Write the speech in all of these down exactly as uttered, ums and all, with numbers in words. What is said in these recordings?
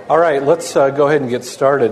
All right, let's uh, go ahead and get started.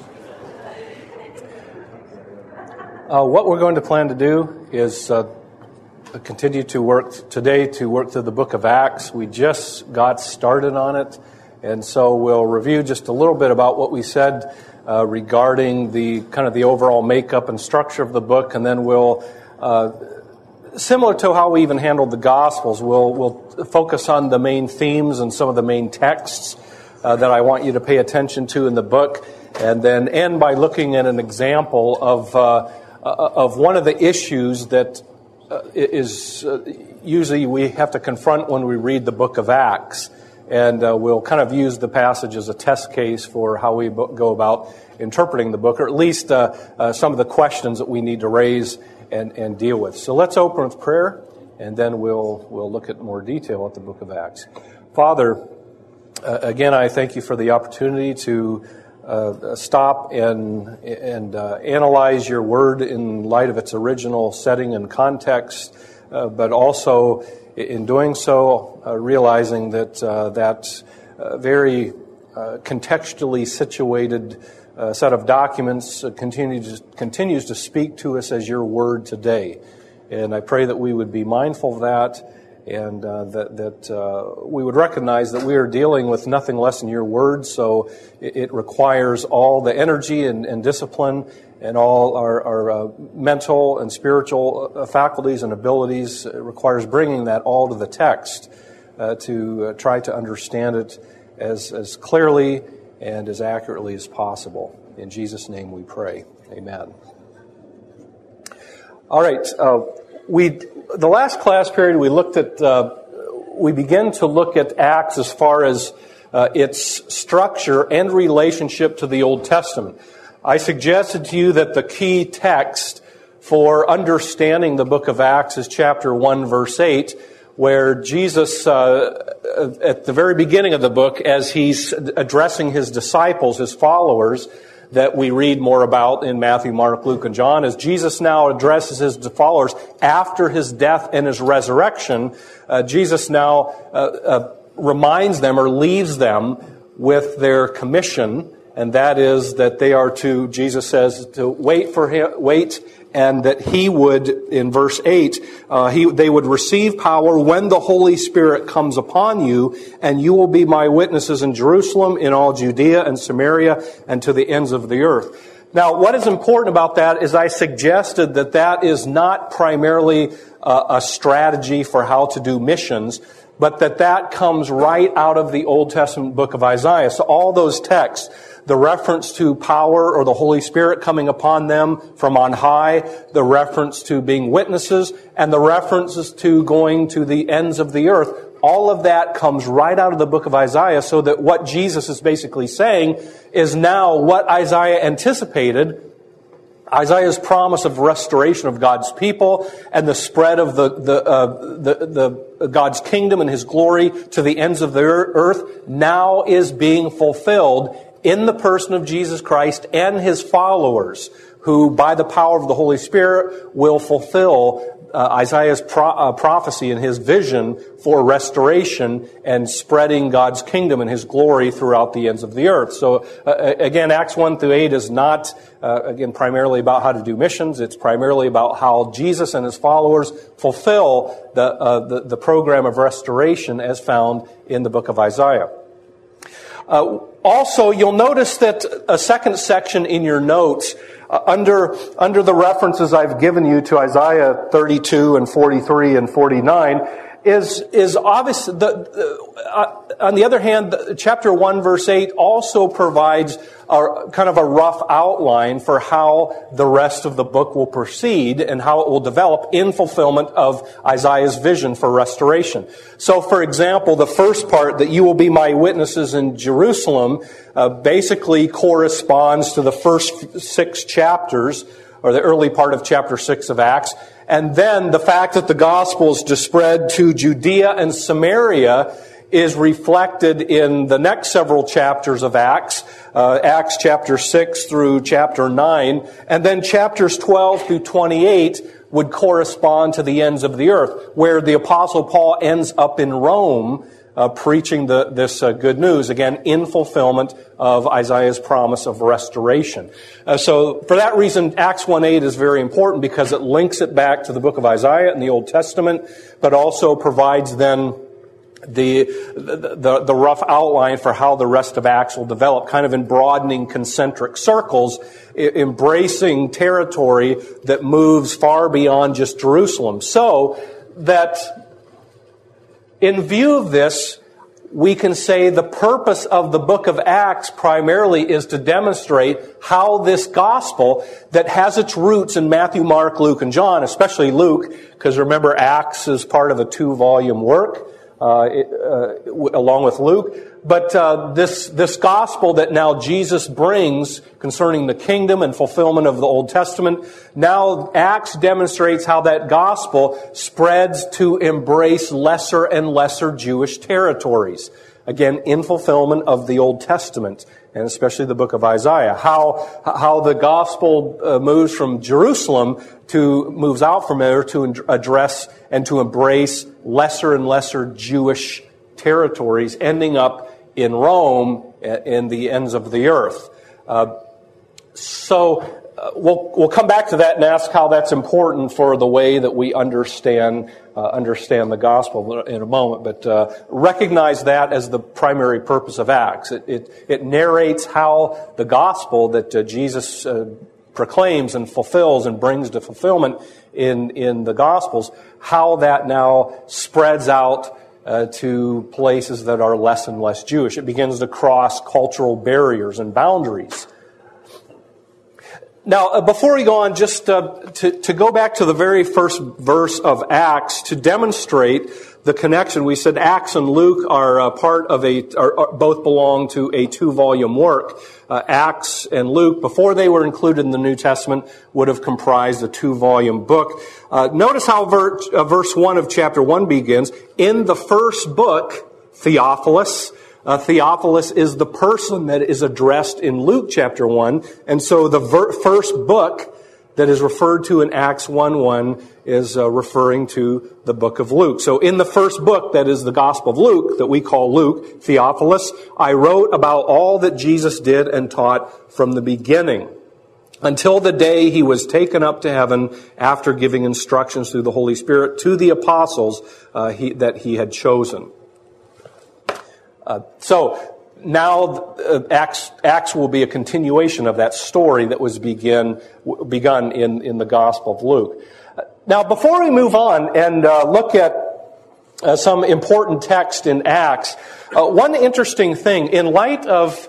Uh, what we're going to plan to do is uh, continue to work today to work through the book of Acts. We just got started on it, and so we'll review just a little bit about what we said uh, regarding the kind of the overall makeup and structure of the book, and then we'll, uh, similar to how we even handled the Gospels, we'll we'll focus on the main themes and some of the main texts Uh, that I want you to pay attention to in the book, and then end by looking at an example of uh, of one of the issues that uh, is uh, usually we have to confront when we read the book of Acts, and uh, we'll kind of use the passage as a test case for how we go about interpreting the book, or at least uh, uh, some of the questions that we need to raise and, and deal with. So let's open with prayer, and then we'll we'll look at more detail at the book of Acts. Father, Uh, again, I thank you for the opportunity to uh, stop and and uh, analyze your word in light of its original setting and context, uh, but also in doing so, uh, realizing that uh, that uh, very uh, contextually situated uh, set of documents uh, continues continues to speak to us as your word today, and I pray that we would be mindful of that. And uh, that, that uh, we would recognize that we are dealing with nothing less than your word, so it, it requires all the energy and, and discipline and all our, our uh, mental and spiritual faculties and abilities. It requires bringing that all to the text uh, to uh, try to understand it as, as clearly and as accurately as possible. In Jesus' name we pray. Amen. All right. Uh, we... The last class period, we looked at, uh, we began to look at Acts as far as uh, its structure and relationship to the Old Testament. I suggested to you that the key text for understanding the book of Acts is chapter one, verse eight, where Jesus, uh, at the very beginning of the book, as he's addressing his disciples, his followers, that we read more about in Matthew, Mark, Luke, and John, as Jesus now addresses his followers after his death and his resurrection. Uh, Jesus now uh, uh, reminds them or leaves them with their commission, and that is that they are to, Jesus says, to wait for him, wait, and that he would, in verse eight, uh, he, they would receive power when the Holy Spirit comes upon you, and you will be my witnesses in Jerusalem, in all Judea and Samaria, and to the ends of the earth. Now, what is important about that is I suggested that that is not primarily uh, a strategy for how to do missions, but that that comes right out of the Old Testament book of Isaiah. So all those texts, the reference to power or the Holy Spirit coming upon them from on high, the reference to being witnesses, and the references to going to the ends of the earth, all of that comes right out of the book of Isaiah, so that what Jesus is basically saying is now what Isaiah anticipated, Isaiah's promise of restoration of God's people and the spread of the, the, uh, the, the God's kingdom and his glory to the ends of the earth, now is being fulfilled in the person of Jesus Christ and his followers, who by the power of the Holy Spirit will fulfill uh, Isaiah's pro- uh, prophecy and his vision for restoration and spreading God's kingdom and his glory throughout the ends of the earth. So uh, again, Acts one through eight is not, uh, again, primarily about how to do missions. It's primarily about how Jesus and his followers fulfill the, uh, the, the program of restoration as found in the book of Isaiah. Uh, also, you'll notice that a second section in your notes, uh, under under the references I've given you to Isaiah thirty-two and forty-three and forty-nine, is is obvious. The, uh, on the other hand, the, chapter one, verse eight also provides a kind of a rough outline for how the rest of the book will proceed and how it will develop in fulfillment of Isaiah's vision for restoration. So, for example, the first part, that you will be my witnesses in Jerusalem, uh, basically corresponds to the first six chapters, or the early part of chapter six of Acts. And then the fact that the gospel is to spread to Judea and Samaria is reflected in the next several chapters of Acts, uh, Acts chapter six through chapter nine, and then chapters twelve through twenty-eight would correspond to the ends of the earth, where the Apostle Paul ends up in Rome, uh, uh, preaching the, this uh, good news, again, in fulfillment of Isaiah's promise of restoration. Uh, so for that reason, Acts one eight is very important because it links it back to the book of Isaiah in the Old Testament, but also provides then The, the the rough outline for how the rest of Acts will develop, kind of in broadening concentric circles, embracing territory that moves far beyond just Jerusalem. So that in view of this, we can say the purpose of the book of Acts primarily is to demonstrate how this gospel that has its roots in Matthew, Mark, Luke, and John, especially Luke, because remember Acts is part of a two-volume work, Uh, uh, along with Luke. But uh, this this gospel that now Jesus brings concerning the kingdom and fulfillment of the Old Testament, now Acts demonstrates how that gospel spreads to embrace lesser and lesser Jewish territories. Again, in fulfillment of the Old Testament, and especially the book of Isaiah. How how the gospel uh, moves from Jerusalem to moves out from there to address and to embrace lesser and lesser Jewish territories, ending up in Rome, in the ends of the earth. Uh, so uh, we'll we'll come back to that and ask how that's important for the way that we understand uh, understand the gospel in a moment. But uh, recognize that as the primary purpose of Acts. It it, it narrates how the gospel that uh, Jesus uh, proclaims and fulfills and brings to fulfillment in in the Gospels, how that now spreads out uh, to places that are less and less Jewish. It begins to cross cultural barriers and boundaries. Now, uh, before we go on, just uh, to, to go back to the very first verse of Acts to demonstrate the connection. We said Acts and Luke are uh, part of a, are, are both belong to a two-volume work. Uh, Acts and Luke, before they were included in the New Testament, would have comprised a two-volume book. Uh, notice how ver- uh, verse one of chapter one begins. In the first book, Theophilus. Uh, Theophilus is the person that is addressed in Luke chapter one. And so the ver- first book that is referred to in Acts one one is uh, referring to the book of Luke. So in the first book, that is the Gospel of Luke, that we call Luke, Theophilus, I wrote about all that Jesus did and taught from the beginning, until the day he was taken up to heaven after giving instructions through the Holy Spirit to the apostles uh, he, that he had chosen. Uh, so now uh, Acts, Acts will be a continuation of that story that was begin, w- begun in, in the Gospel of Luke. Uh, now, before we move on and uh, look at uh, some important text in Acts, uh, one interesting thing, in light of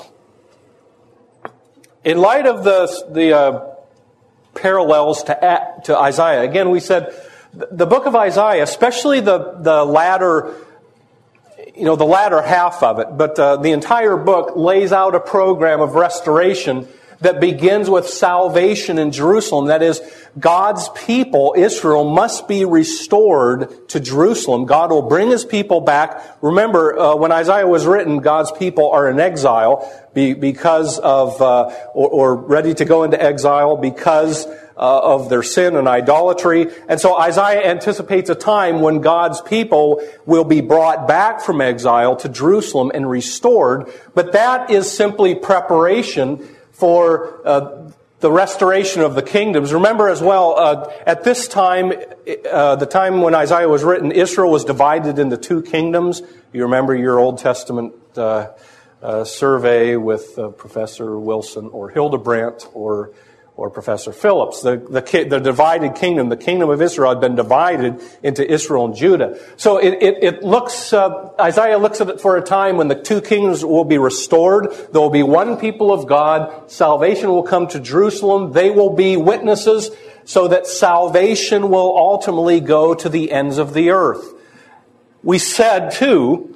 in light of the the uh, parallels to to Isaiah, again we said the book of Isaiah, especially the the latter. You know, the latter half of it, but uh, the entire book lays out a program of restoration that begins with salvation in Jerusalem. That is, God's people, Israel, must be restored to Jerusalem. God will bring His people back. Remember, uh, when Isaiah was written, God's people are in exile be, because of, uh, or, or ready to go into exile because Uh, of their sin and idolatry. And so Isaiah anticipates a time when God's people will be brought back from exile to Jerusalem and restored. But that is simply preparation for uh, the restoration of the kingdoms. Remember as well, uh, at this time, uh, the time when Isaiah was written, Israel was divided into two kingdoms. You remember your Old Testament uh, uh, survey with uh, Professor Wilson or Hildebrandt or or Professor Phillips. The, the, the divided kingdom, the kingdom of Israel had been divided into Israel and Judah. So it, it, it looks, uh, Isaiah looks at it for a time when the two kingdoms will be restored. There will be one people of God. Salvation will come to Jerusalem. They will be witnesses so that salvation will ultimately go to the ends of the earth. We said, too,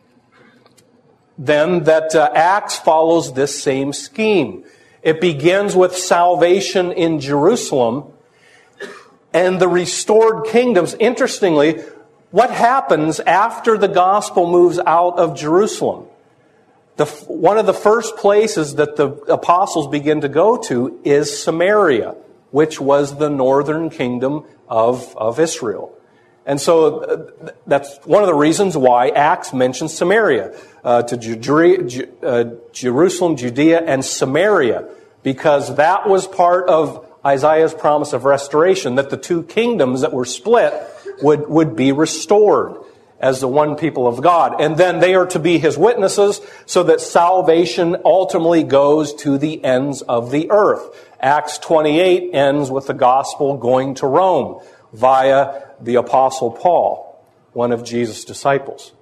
then that uh, Acts follows this same scheme. It begins with salvation in Jerusalem and the restored kingdoms. Interestingly, what happens after the gospel moves out of Jerusalem? The, one of the first places that the apostles begin to go to is Samaria, which was the northern kingdom of, of Israel. And so uh, that's one of the reasons why Acts mentions Samaria, uh, to Ju- uh, Jerusalem, Judea, and Samaria, because that was part of Isaiah's promise of restoration, that the two kingdoms that were split would, would be restored as the one people of God. And then they are to be his witnesses so that salvation ultimately goes to the ends of the earth. Acts twenty-eight ends with the gospel going to Rome via the Apostle Paul, one of Jesus' disciples.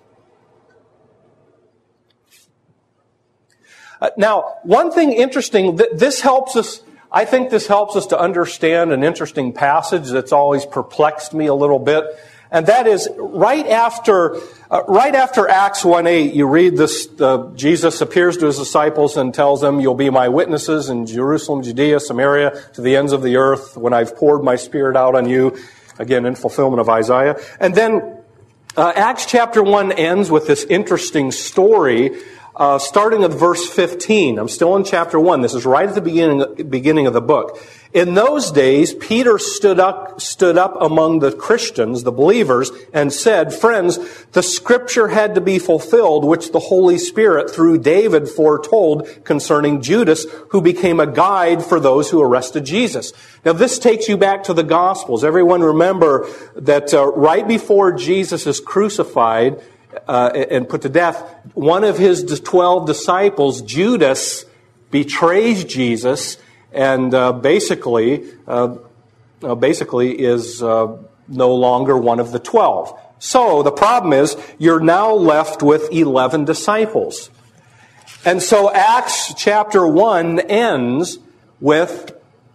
Uh, now, one thing interesting, th- this helps us, I think this helps us to understand an interesting passage that's always perplexed me a little bit. And that is, right after, uh, right after Acts one eight, you read this, uh, Jesus appears to his disciples and tells them, you'll be my witnesses in Jerusalem, Judea, Samaria, to the ends of the earth when I've poured my Spirit out on you. Again, in fulfillment of Isaiah. And then uh, Acts chapter one ends with this interesting story, uh, starting at verse fifteen. I'm still in chapter one. This is right at the beginning, beginning of the book. In those days, Peter stood up, stood up among the Christians, the believers, and said, friends, the scripture had to be fulfilled, which the Holy Spirit, through David, foretold concerning Judas, who became a guide for those who arrested Jesus. Now, this takes you back to the Gospels. Everyone remember that uh, right before Jesus is crucified uh, and put to death, one of his twelve disciples, Judas, betrays Jesus, and uh, basically, uh, uh, basically is uh, no longer one of the twelve. So the problem is, you're now left with eleven disciples. And so Acts chapter one ends with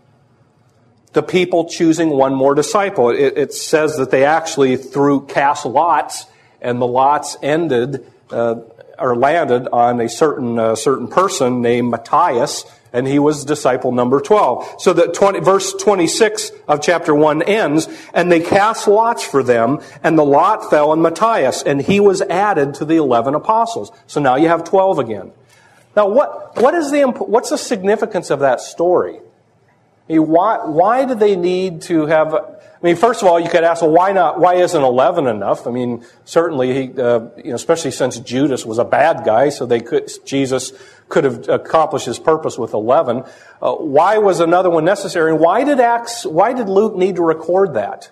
the people choosing one more disciple. It, it says that they actually threw cast lots, and the lots ended uh, or landed on a certain uh, certain person named Matthias. And he was disciple number twelve. So that twenty, verse twenty-six of chapter one ends, and they cast lots for them, and the lot fell on Matthias, and he was added to the eleven apostles. So now you have twelve again. Now, what what is the what's the significance of that story? I mean, why why do they need to have? I mean, first of all, you could ask, well, why not? Why isn't eleven enough? I mean, certainly, he, uh, you know, especially since Judas was a bad guy, so they could Jesus could have accomplished his purpose with eleven. Uh, why was another one necessary? And why did Acts? Why did Luke need to record that?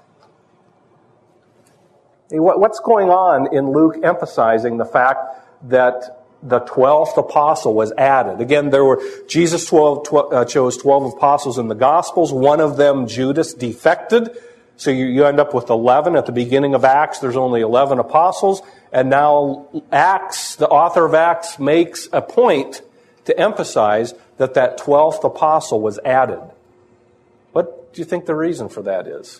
I mean, what, what's going on in Luke emphasizing the fact that the twelfth apostle was added? Again, there were Jesus twelve, twelve, uh, chose twelve apostles in the Gospels. One of them, Judas, defected. So you, you end up with eleven. At the beginning of Acts, there's only eleven apostles. And now Acts, the author of Acts, makes a point to emphasize that that twelfth apostle was added. What do you think the reason for that is?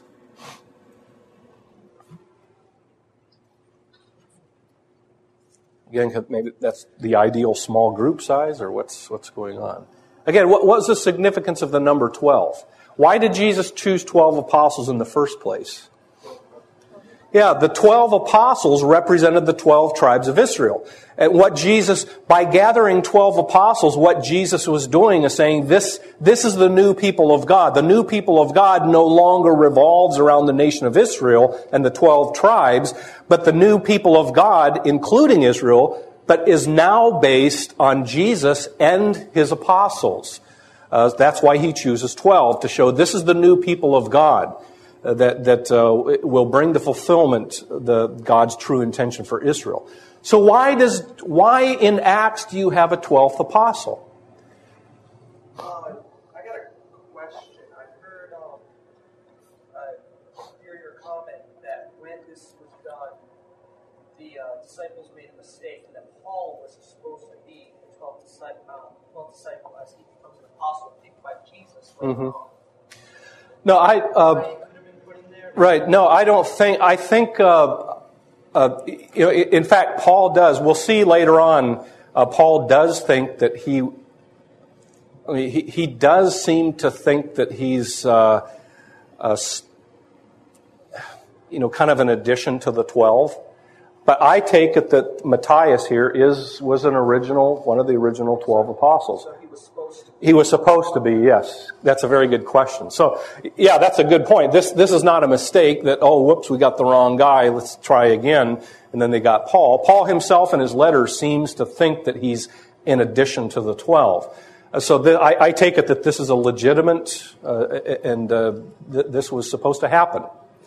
Again, maybe that's the ideal small group size, or what's what's going on? Again, what was the significance of the number twelve? Why did Jesus choose twelve apostles in the first place? Yeah, the twelve apostles represented the twelve tribes of Israel. And what Jesus, by gathering twelve apostles, what Jesus was doing is saying, this, this is the new people of God. The new people of God no longer revolves around the nation of Israel and the twelve tribes, but the new people of God, including Israel, but is now based on Jesus and his apostles. Uh, that's why he chooses twelve, to show this is the new people of God. Uh, that that uh, will bring to fulfillment the God's true intention for Israel. So why does why in Acts do you have a twelfth apostle? Uh, I got a question. I've heard um, uh, hear your comment that when this was done, the uh, disciples made a mistake, and that Paul was supposed to be the twelfth disciple, uh, twelfth disciple as he becomes an apostle, picked by Jesus. Mm-hmm. No, I. Uh, Right. No, I don't think, I think, uh, uh, you know, in fact, Paul does. We'll see later on, uh, Paul does think that he, I mean, he, he does seem to think that he's, uh, uh, you know, kind of an addition to the twelve. But I take it that Matthias here is was an original, one of the original twelve apostles. So he was supposed to be. He was supposed to be, yes. That's a very good question. So, yeah, that's a good point. This this is not a mistake that, oh, whoops, we got the wrong guy, let's try again. And then they got Paul. Paul himself in his letters seems to think that he's in addition to the twelve. So the, I, I take it that this is a legitimate, uh, and uh, th- this was supposed to happen.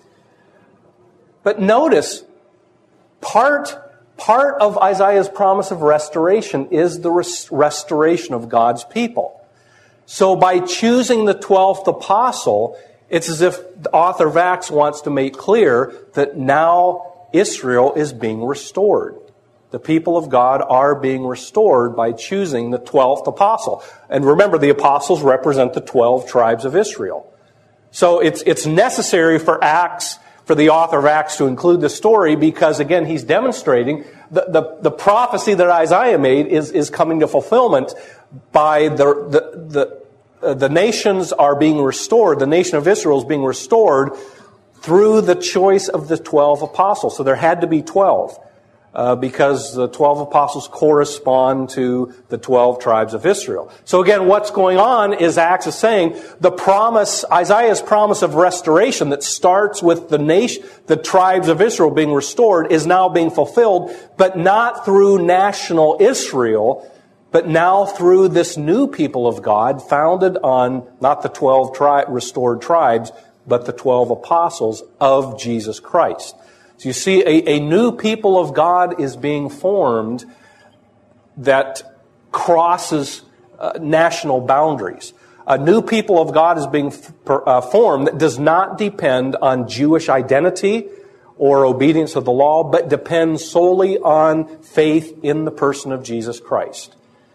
But notice, part part of Isaiah's promise of restoration is the res- restoration of God's people. So by choosing the twelfth apostle, it's as if the author of Acts wants to make clear that now Israel is being restored. The people of God are being restored by choosing the twelfth apostle. And remember, the apostles represent the twelve tribes of Israel. So it's it's necessary for Acts, for the author of Acts to include the story because, again, he's demonstrating the, the, the prophecy that Isaiah made is, is coming to fulfillment by the, the, the, uh, the nations are being restored. The nation of Israel is being restored through the choice of the twelve apostles. So there had to be twelve. Uh, because the twelve apostles correspond to the twelve tribes of Israel. So again, what's going on is Acts is saying the promise, Isaiah's promise of restoration that starts with the nation, the tribes of Israel being restored is now being fulfilled, but not through national Israel, but now through this new people of God founded on not the twelve tri- restored tribes, but the twelve apostles of Jesus Christ. So you see, a, a new people of God is being formed that crosses uh, national boundaries. A new people of God is being f- uh, formed that does not depend on Jewish identity or obedience of the law, but depends solely on faith in the person of Jesus Christ.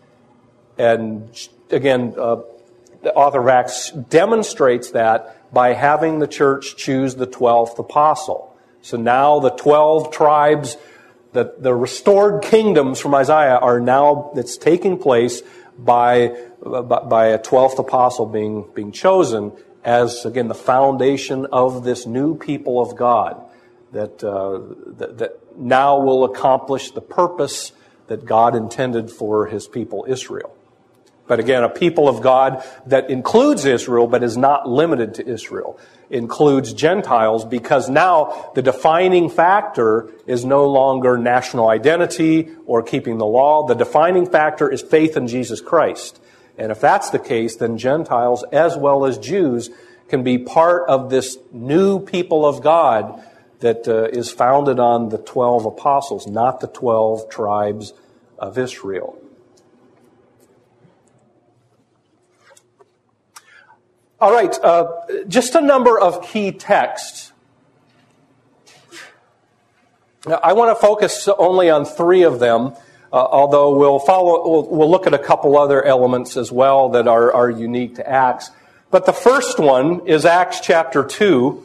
And again, uh, the author of Acts demonstrates that by having the church choose the twelfth apostle. So now the twelve tribes, the, the restored kingdoms from Isaiah are now, it's taking place by, by a twelfth apostle being, being chosen as, again, the foundation of this new people of God that, uh, that, that now will accomplish the purpose that God intended for His people Israel. But again, a people of God that includes Israel, but is not limited to Israel. Includes Gentiles, because now the defining factor is no longer national identity or keeping the law. The defining factor is faith in Jesus Christ. And if that's the case, then Gentiles as well as Jews can be part of this new people of God that uh, is founded on the twelve apostles, not the twelve tribes of Israel. All right, uh, just a number of key texts. Now, I want to focus only on three of them, uh, although we'll follow. We'll, we'll look at a couple other elements as well that are, are unique to Acts. But the first one is Acts chapter two,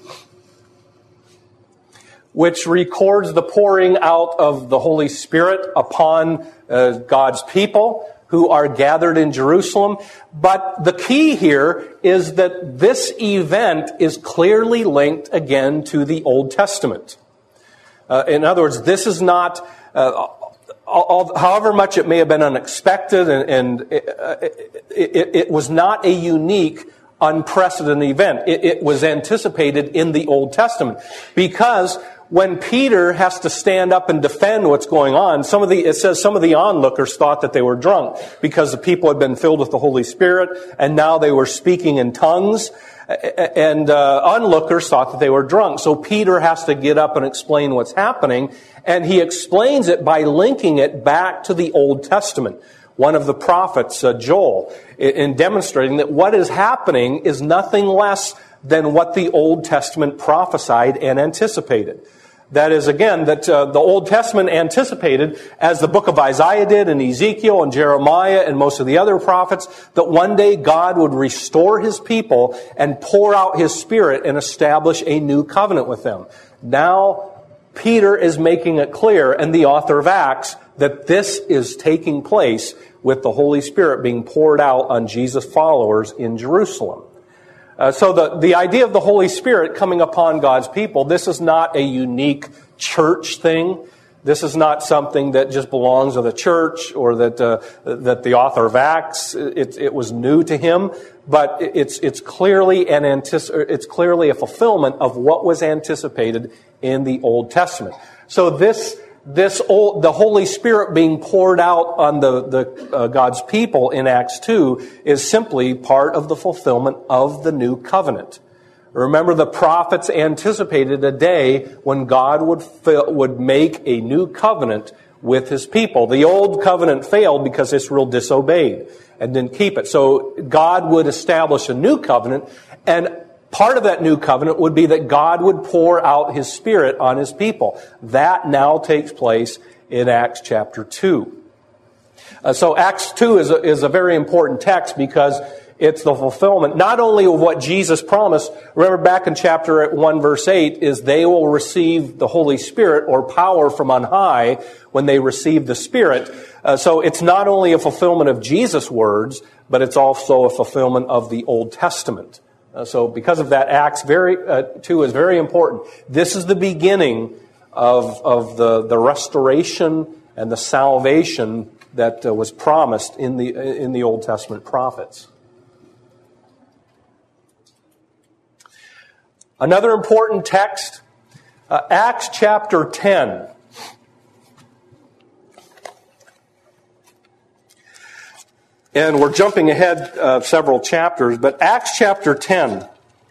which records the pouring out of the Holy Spirit upon uh, God's people who are gathered in Jerusalem. But the key here is that this event is clearly linked again to the Old Testament. Uh, in other words, this is not, uh, all, all, however much it may have been unexpected, and, and it, uh, it, it, it was not a unique, unprecedented event. It, it was anticipated in the Old Testament. Because when Peter has to stand up and defend what's going on, some of the, it says some of the onlookers thought that they were drunk because the people had been filled with the Holy Spirit and now they were speaking in tongues, and uh, onlookers thought that they were drunk. So Peter has to get up and explain what's happening, and he explains it by linking it back to the Old Testament. One of the prophets, uh, Joel, in demonstrating that what is happening is nothing less than what the Old Testament prophesied and anticipated. That is, again, that uh, the Old Testament anticipated, as the book of Isaiah did, and Ezekiel and Jeremiah and most of the other prophets, that one day God would restore His people and pour out His Spirit and establish a new covenant with them. Now, Peter is making it clear, and the author of Acts, that this is taking place with the Holy Spirit being poured out on Jesus' followers in Jerusalem. Uh, so the, the idea of the Holy Spirit coming upon God's people, this is not a unique church thing. This is not something that just belongs to the church or that uh, that the author of Acts, it, it was new to him, but it's it's clearly an antici- it's clearly a fulfillment of what was anticipated in the Old Testament. So this this old, the Holy Spirit being poured out on the the uh, God's people in Acts two is simply part of the fulfillment of the new covenant. Remember, the prophets anticipated a day when God would fill, would make a new covenant with his people. The old covenant failed because Israel disobeyed and didn't keep it. So God would establish a new covenant, and part of that new covenant would be that God would pour out his Spirit on his people. That now takes place in Acts chapter two. Uh, so Acts two is a, is a very important text because it's the fulfillment, not only of what Jesus promised. Remember back in chapter one, verse eight, is they will receive the Holy Spirit or power from on high when they receive the Spirit. Uh, so it's not only a fulfillment of Jesus' words, but it's also a fulfillment of the Old Testament. Uh, so because of that, Acts very, uh, two is very important. This is the beginning of, of the, the restoration and the salvation that uh, was promised in the, in the Old Testament prophets. Another important text, uh, Acts chapter ten. And we're jumping ahead uh, several chapters, but Acts chapter ten.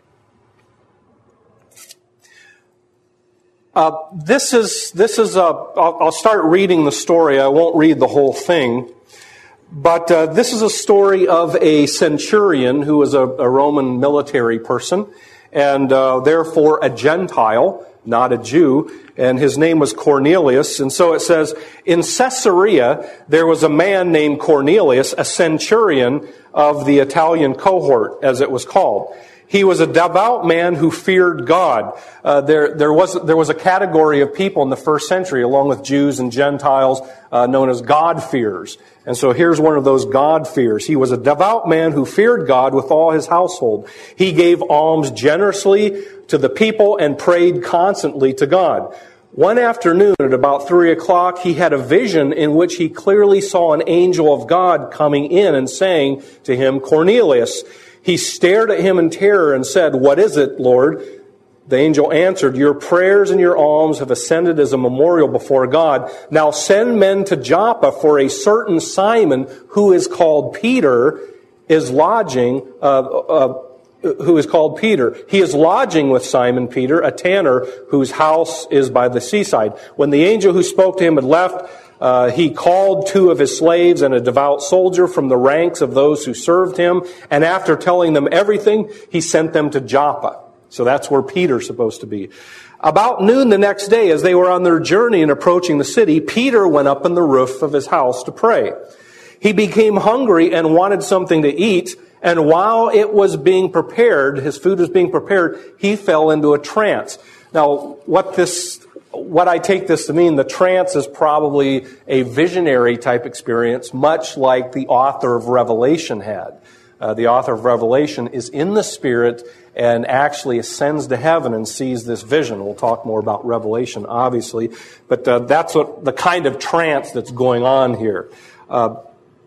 Uh, this is, this is a, I'll, I'll start reading the story. I won't read the whole thing. But uh, this is a story of a centurion who was a, a Roman military person, and uh, therefore a Gentile, not a Jew, and his name was Cornelius. And so it says, in Caesarea, there was a man named Cornelius, a centurion of the Italian cohort, as it was called. He was a devout man who feared God. Uh, there, there was there was a category of people in the first century, along with Jews and Gentiles, uh, known as God-fearers. And so here's one of those God-fearers. He was a devout man who feared God with all his household. He gave alms generously to the people and prayed constantly to God. One afternoon at about three o'clock, he had a vision in which he clearly saw an angel of God coming in and saying to him, Cornelius. He stared at him in terror and said, "What is it, Lord?" The angel answered, "Your prayers and your alms have ascended as a memorial before God. Now send men to Joppa, for a certain Simon, who is called Peter, is lodging, uh, uh, who is called Peter. He is lodging with Simon Peter, a tanner, whose house is by the seaside." When the angel who spoke to him had left, Uh, he called two of his slaves and a devout soldier from the ranks of those who served him, and after telling them everything, he sent them to Joppa. So that's where Peter's supposed to be. About noon the next day, as they were on their journey and approaching the city, Peter went up on the roof of his house to pray. He became hungry and wanted something to eat, and while it was being prepared, his food was being prepared, he fell into a trance. Now, what this What I take this to mean, the trance is probably a visionary type experience, much like the author of Revelation had. Uh, the author of Revelation is in the Spirit and actually ascends to heaven and sees this vision. We'll talk more about Revelation, obviously, but uh, that's what the kind of trance that's going on here. Uh,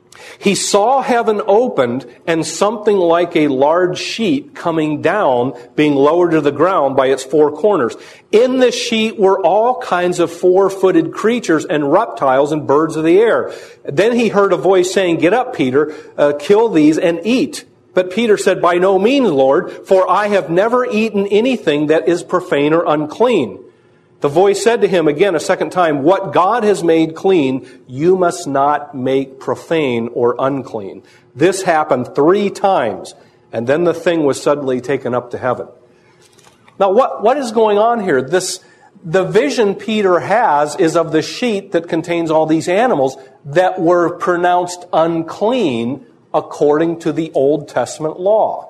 He saw heaven opened and something like a large sheet coming down, being lowered to the ground by its four corners. In this sheet were all kinds of four-footed creatures and reptiles and birds of the air. Then he heard a voice saying, "Get up, Peter, uh, kill these and eat." But Peter said, "By no means, Lord, for I have never eaten anything that is profane or unclean." The voice said to him again a second time, "What God has made clean, you must not make profane or unclean." This happened three times, and then the thing was suddenly taken up to heaven. Now, what, what is going on here? This, the vision Peter has is of the sheet that contains all these animals that were pronounced unclean according to the Old Testament law.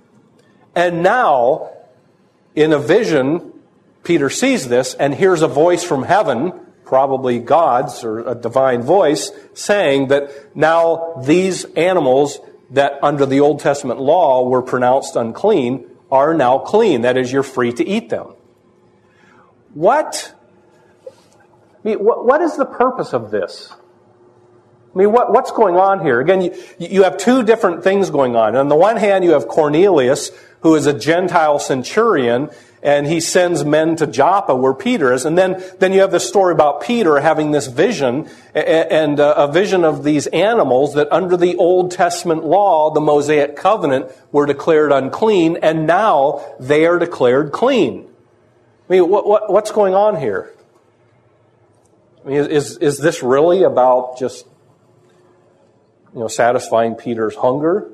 And now, in a vision, Peter sees this and hears a voice from heaven, probably God's or a divine voice, saying that now these animals that under the Old Testament law were pronounced unclean are now clean. That is, you're free to eat them. What, I mean, what, what is the purpose of this? I mean, what, what's going on here? Again, you, you have two different things going on. On the one hand, you have Cornelius, who is a Gentile centurion, and he sends men to Joppa, where Peter is. And then, then you have the story about Peter having this vision, and a vision of these animals that under the Old Testament law, the Mosaic covenant, were declared unclean, and now they are declared clean. I mean, what, what, what's going on here? I mean, is, is this really about just, you know, satisfying Peter's hunger?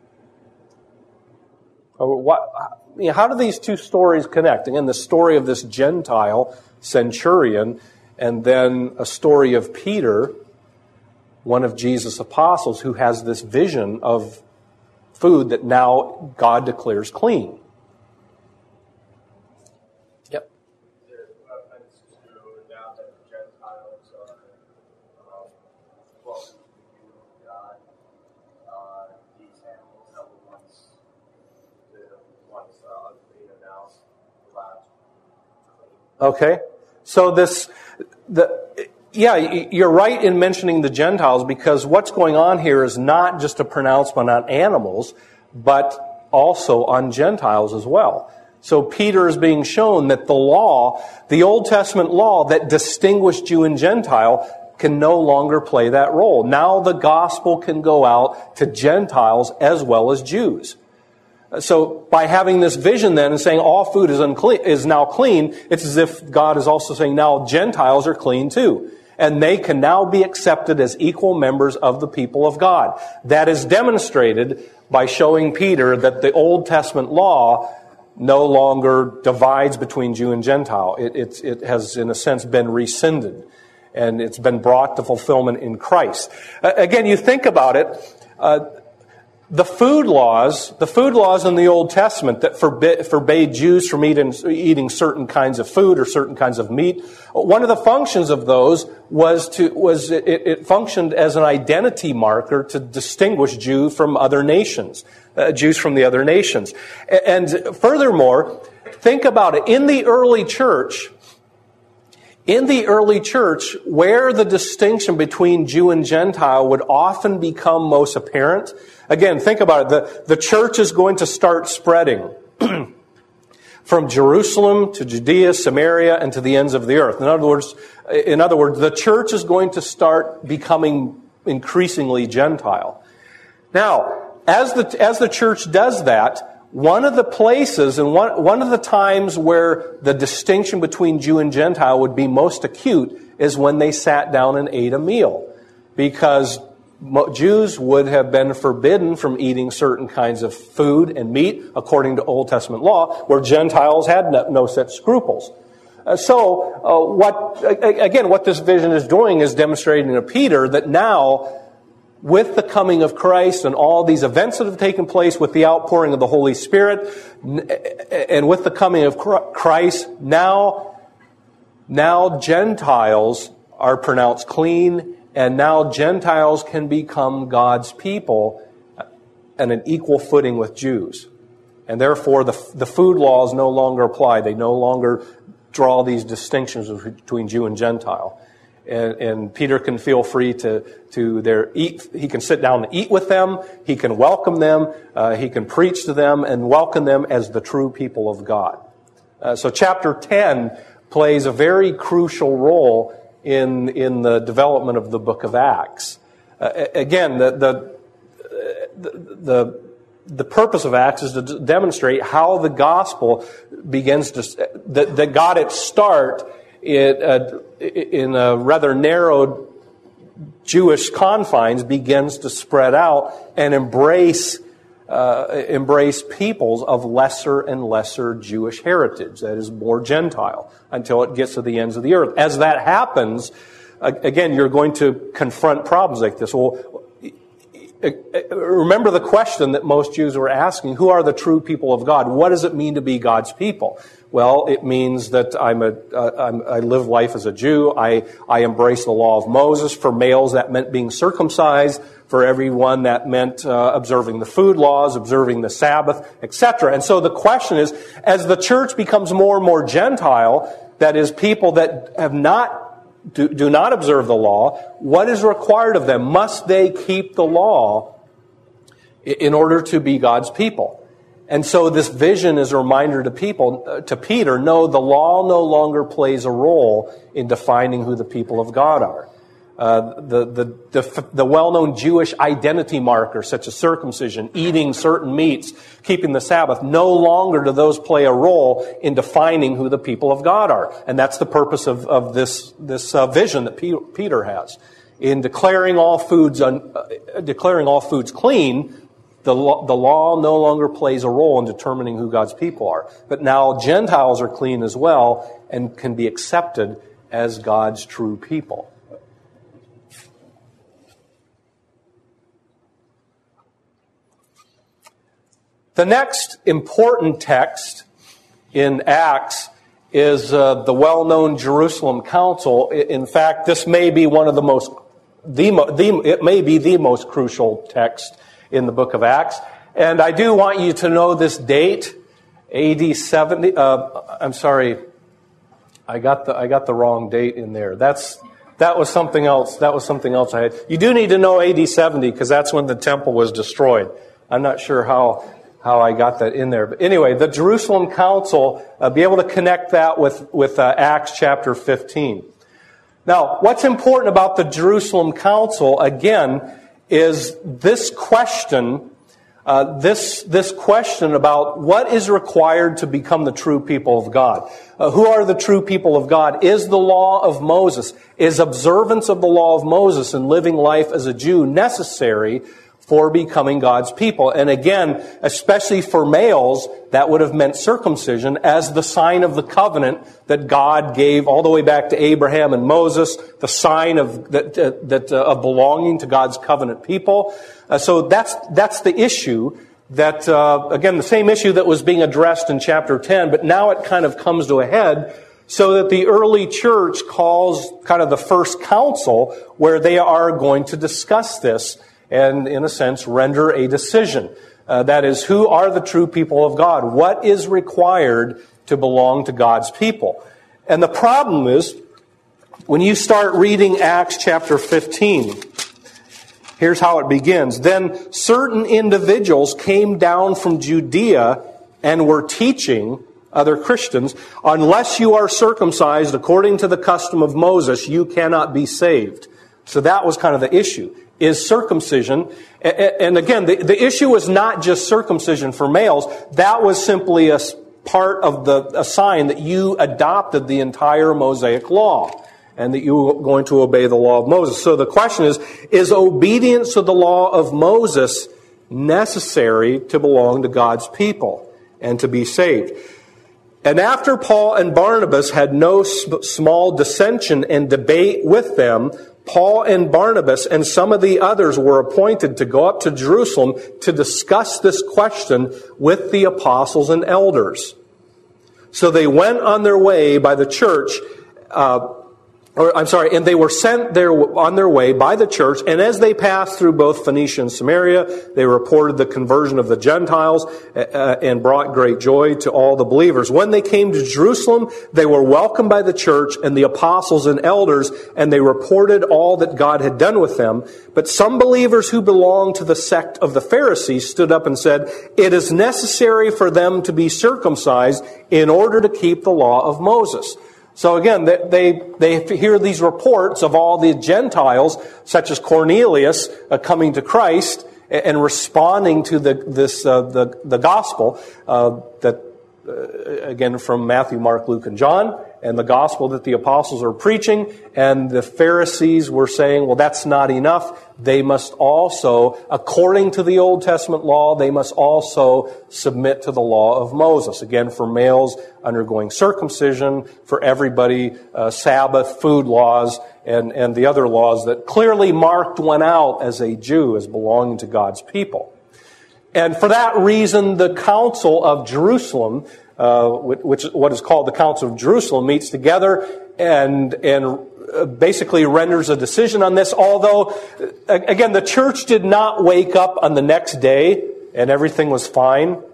Or what? You know, how do these two stories connect? Again, the story of this Gentile centurion, and then a story of Peter, one of Jesus' apostles, who has this vision of food that now God declares clean. Yep. There's reference to now that the Gentiles are um, welcome to the kingdom of God. Uh, these animals that were once once uh, unclean are now allowed to be clean. Okay. So this, the yeah, you're right in mentioning the Gentiles, because what's going on here is not just a pronouncement on animals, but also on Gentiles as well. So Peter is being shown that the law, the Old Testament law that distinguished Jew and Gentile, can no longer play that role. Now the gospel can go out to Gentiles as well as Jews. So by having this vision then and saying all food is unclean, is now clean, it's as if God is also saying now Gentiles are clean too. And they can now be accepted as equal members of the people of God. That is demonstrated by showing Peter that the Old Testament law no longer divides between Jew and Gentile. It, it, it has, in a sense, been rescinded. And it's been brought to fulfillment in Christ. Uh, again, you think about it, uh, the food laws, the food laws in the Old Testament that forbid, forbade Jews from eating, eating certain kinds of food or certain kinds of meat, one of the functions of those was to was it, it functioned as an identity marker to distinguish Jew from other nations, uh, Jews from the other nations. And furthermore, think about it. In the early church, in the early church, where the distinction between Jew and Gentile would often become most apparent, again, think about it. The, the church is going to start spreading from Jerusalem to Judea, Samaria, and to the ends of the earth. In other words, in other words, the church is going to start becoming increasingly Gentile. Now, as the as the church does that, one of the places and one, one of the times where the distinction between Jew and Gentile would be most acute is when they sat down and ate a meal. Because Jews would have been forbidden from eating certain kinds of food and meat according to Old Testament law, where Gentiles had no, no such scruples. Uh, so, uh, what again, what this vision is doing is demonstrating to Peter that now, with the coming of Christ and all these events that have taken place with the outpouring of the Holy Spirit, and with the coming of Christ, now, now Gentiles are pronounced clean, and now Gentiles can become God's people on an equal footing with Jews. And therefore, the, the food laws no longer apply. They no longer draw these distinctions between Jew and Gentile. And, and Peter can feel free to, to their eat. He can sit down and eat with them. He can welcome them. Uh, he can preach to them and welcome them as the true people of God. Uh, so chapter ten plays a very crucial role in, in the development of the book of Acts. Uh, again, the, the, the, the, the purpose of Acts is to demonstrate how the gospel begins to, that, that got its start It, uh, in a rather narrowed Jewish confines, begins to spread out and embrace uh, embrace peoples of lesser and lesser Jewish heritage, that is more Gentile, until it gets to the ends of the earth. As that happens, uh, again, you're going to confront problems like this. Well, remember the question that most Jews were asking: who are the true people of God? What does it mean to be God's people? Well, it means that I'm a, uh, I'm, I live life as a Jew. I, I embrace the law of Moses. For males, that meant being circumcised. For everyone, that meant uh, observing the food laws, observing the Sabbath, et cetera. And so the question is, as the church becomes more and more Gentile, that is, people that have not do, do not observe the law, what is required of them? Must they keep the law in order to be God's people? And so this vision is a reminder to people, uh, to Peter, no, the law no longer plays a role in defining who the people of God are. Uh, the, the, the, the well-known Jewish identity markers, such as circumcision, eating certain meats, keeping the Sabbath, no longer do those play a role in defining who the people of God are. And that's the purpose of, of this, this uh, vision that P- Peter has. In declaring all foods, un, uh, declaring all foods clean, the law, the law no longer plays a role in determining who God's people are. But now Gentiles are clean as well and can be accepted as God's true people. The next important text in Acts is uh, the well-known Jerusalem Council. In fact, this may be one of the most, the, the it may be the most crucial text in the book of Acts. And I do want you to know this date, A D seventy. Uh, I'm sorry, I got the I got the wrong date in there. That's that was something else. That was something else I had. You do need to know A D seventy because that's when the temple was destroyed. I'm not sure how. how I got that in there. But anyway, the Jerusalem Council, uh, be able to connect that with, with uh, Acts chapter fifteen. Now, what's important about the Jerusalem Council, again, is this question, uh, this, this question about what is required to become the true people of God. Uh, who are the true people of God? Is the law of Moses, is observance of the law of Moses and living life as a Jew necessary for becoming God's people? And again, especially for males, that would have meant circumcision as the sign of the covenant that God gave all the way back to Abraham and Moses, the sign of that, uh, that uh, of belonging to God's covenant people. Uh, so that's that's the issue that, uh, again, the same issue that was being addressed in chapter ten, but now it kind of comes to a head so that the early church calls kind of the first council where they are going to discuss this and, in a sense, render a decision. Uh, that is, who are the true people of God? What is required to belong to God's people? And the problem is, when you start reading Acts chapter fifteen, here's how it begins. Then certain individuals came down from Judea and were teaching other Christians, unless you are circumcised according to the custom of Moses, you cannot be saved. So that was kind of the issue. Is circumcision. And again, the, the issue was not just circumcision for males. That was simply a part of the a sign that you adopted the entire Mosaic law and that you were going to obey the law of Moses. So the question is, is obedience to the law of Moses necessary to belong to God's people and to be saved? And after Paul and Barnabas had no small dissension and debate with them, Paul and Barnabas and some of the others were appointed to go up to Jerusalem to discuss this question with the apostles and elders. So they went on their way by the church, uh, or I'm sorry, and they were sent there on their way by the church, and as they passed through both Phoenicia and Samaria, they reported the conversion of the Gentiles uh, and brought great joy to all the believers. When they came to Jerusalem, they were welcomed by the church and the apostles and elders, and they reported all that God had done with them. But some believers who belonged to the sect of the Pharisees stood up and said, "It is necessary for them to be circumcised in order to keep the law of Moses." So again, they, they hear these reports of all the Gentiles, such as Cornelius, uh, coming to Christ and responding to the, this uh, the, the gospel uh, that, uh, again, from Matthew, Mark, Luke, and John, and the gospel that the apostles are preaching. And the Pharisees were saying, well, that's not enough. They must also, according to the Old Testament law, they must also submit to the law of Moses. Again, for males undergoing circumcision, for everybody, uh, Sabbath, food laws, and, and the other laws that clearly marked one out as a Jew, as belonging to God's people. And for that reason, the Council of Jerusalem, uh, which is what is called the Council of Jerusalem, meets together and and basically renders a decision on this. Although, again, the church did not wake up on the next day and everything was fine.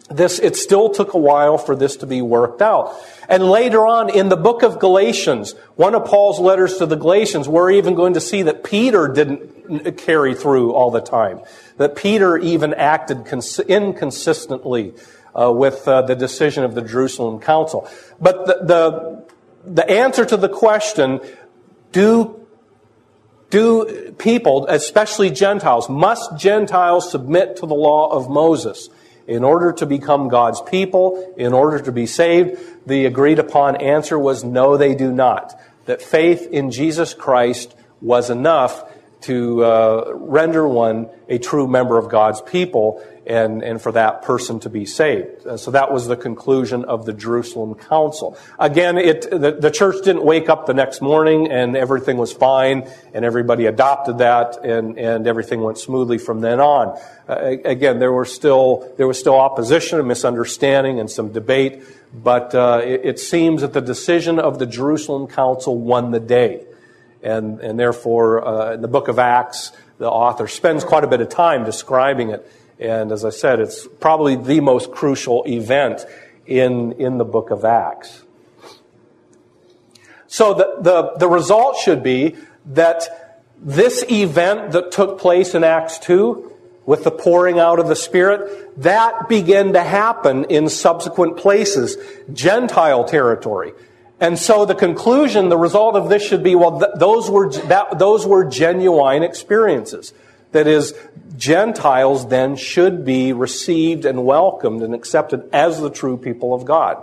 this, it still took a while for this to be worked out. And later on in the book of Galatians, one of Paul's letters to the Galatians, we're even going to see that Peter didn't carry through all the time. That Peter even acted cons- inconsistently uh, with uh, the decision of the Jerusalem Council. But the, the, the answer to the question, do, do people, especially Gentiles, must Gentiles submit to the law of Moses in order to become God's people, in order to be saved? The agreed upon answer was no, they do not. That faith in Jesus Christ was enough to uh, render one a true member of God's people and, and for that person to be saved. Uh, so that was the conclusion of the Jerusalem Council. Again, it the, the church didn't wake up the next morning and everything was fine and everybody adopted that and, and everything went smoothly from then on. Uh, again, there were still there was still opposition and misunderstanding and some debate, but uh, it, it seems that the decision of the Jerusalem Council won the day. And, and therefore, uh, in the book of Acts, the author spends quite a bit of time describing it. And as I said, it's probably the most crucial event in, in the book of Acts. So the, the, the result should be that this event that took place in Acts two, with the pouring out of the Spirit, that began to happen in subsequent places, Gentile territory. And so the conclusion, the result of this should be, well, th- those were that, those were genuine experiences. That is, Gentiles then should be received and welcomed and accepted as the true people of God,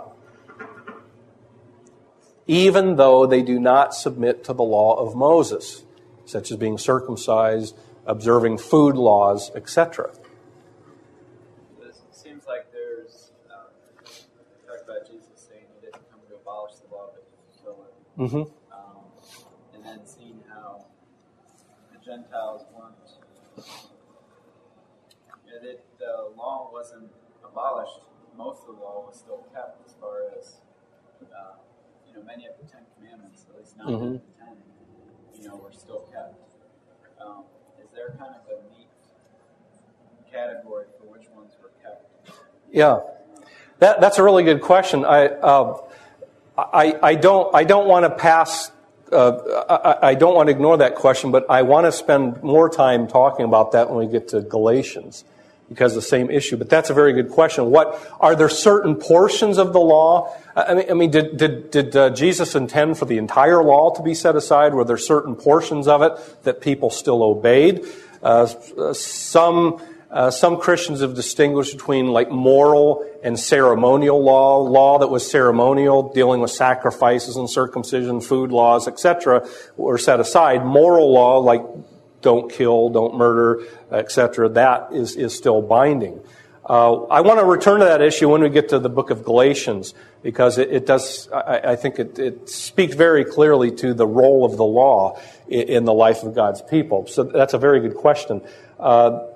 even though they do not submit to the law of Moses, such as being circumcised, observing food laws, et cetera. It seems like there's, um, talk about Jesus saying he didn't come to abolish the law, but to fulfill it. Mm-hmm. Um, and then seeing how the Gentiles weren't, you know, that the law wasn't abolished. Most of the law was still kept as far as, uh, you know, many of the Ten Commandments, at least nine mm-hmm. of the ten, you know, were still kept. Um, is there kind of a neat category for which ones were kept? Yeah, that, that's a really good question. I, uh, I, I don't, I don't want to pass. Uh, I, I don't want to ignore that question, but I want to spend more time talking about that when we get to Galatians, because of the same issue. But that's a very good question. What are there certain portions of the law? I mean, I mean, did did did uh, Jesus intend for the entire law to be set aside? Were there certain portions of it that people still obeyed? Uh, some uh, some Christians have distinguished between like moral and ceremonial law. Law that was ceremonial, dealing with sacrifices and circumcision, food laws, et cetera, were set aside. Moral law, like don't kill, don't murder, et cetera, that is is still binding. Uh, I want to return to that issue when we get to the book of Galatians, because it, it does, I, I think it, it speaks very clearly to the role of the law in, in the life of God's people. So that's a very good question. Uh,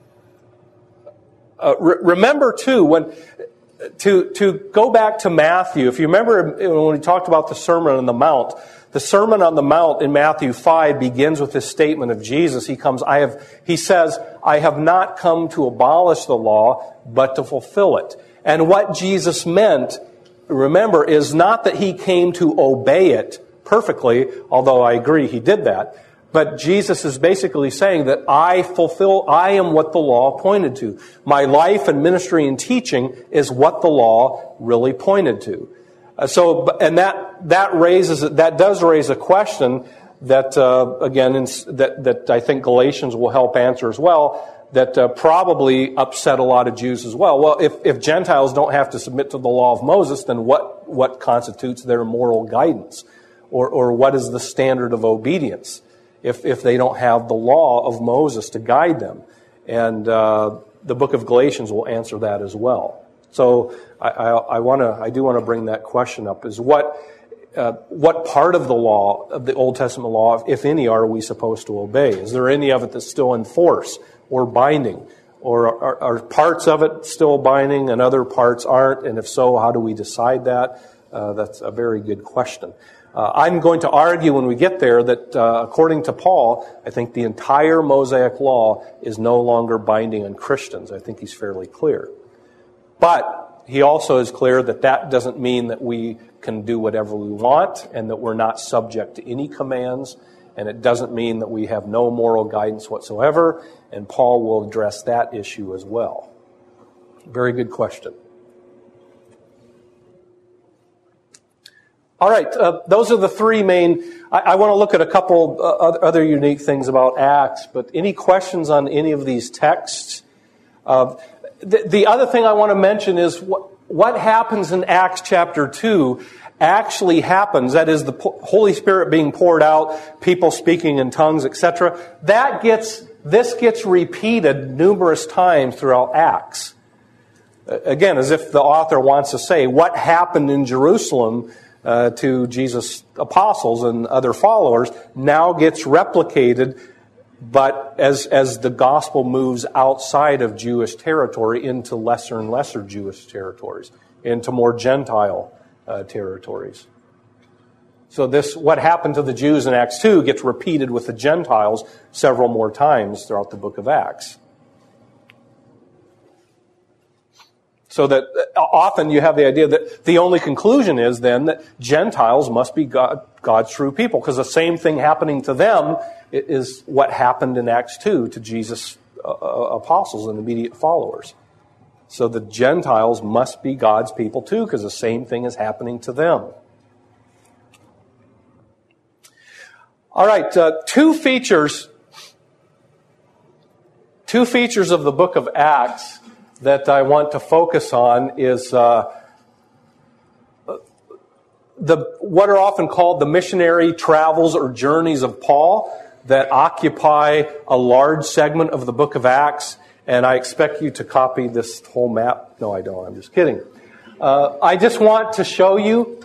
uh, re- remember, too, when to to go back to Matthew, if you remember when we talked about the Sermon on the Mount, the Sermon on the Mount in Matthew five begins with this statement of Jesus. He comes, I have, he says, I have not come to abolish the law, but to fulfill it. And what Jesus meant, remember, is not that he came to obey it perfectly, although I agree he did that. But Jesus is basically saying that I fulfill, I am what the law pointed to. My life and ministry and teaching is what the law really pointed to. Uh, so, and that that raises that does raise a question that uh, again in, that that I think Galatians will help answer as well. That uh, probably upset a lot of Jews as well. Well, if if Gentiles don't have to submit to the law of Moses, then what what constitutes their moral guidance, or or what is the standard of obedience if if they don't have the law of Moses to guide them? And uh, the book of Galatians will answer that as well. So I, I, I want to, I do want to bring that question up: is what, uh, what part of the law, of the Old Testament law, if any, are we supposed to obey? Is there any of it that's still in force or binding, or are, are parts of it still binding and other parts aren't? And if so, how do we decide that? Uh, that's a very good question. Uh, I'm going to argue when we get there that, uh, according to Paul, I think the entire Mosaic law is no longer binding on Christians. I think he's fairly clear. But he also is clear that that doesn't mean that we can do whatever we want and that we're not subject to any commands. And it doesn't mean that we have no moral guidance whatsoever. And Paul will address that issue as well. Very good question. All right, uh, those are the three main. I, I want to look at a couple uh, other unique things about Acts, but any questions on any of these texts? Uh, the, the other thing I want to mention is what, what happens in Acts chapter two actually happens. That is, the Holy Spirit being poured out, people speaking in tongues, et cetera. That gets this gets repeated numerous times throughout Acts. Again, as if the author wants to say, what happened in Jerusalem Uh, to Jesus' apostles and other followers now gets replicated, but as as the gospel moves outside of Jewish territory into lesser and lesser Jewish territories, into more Gentile uh, territories. So this, what happened to the Jews in Acts two, gets repeated with the Gentiles several more times throughout the book of Acts. So that often you have the idea that the only conclusion is then that Gentiles must be God, God's true people, because the same thing happening to them is what happened in Acts two to Jesus' apostles and immediate followers. So the Gentiles must be God's people too, because the same thing is happening to them. All right, uh, two features, two features of the book of Acts that I want to focus on is uh, the what are often called the missionary travels or journeys of Paul that occupy a large segment of the book of Acts. And I expect you to copy this whole map. No, I don't. I'm just kidding. Uh, I just want to show you,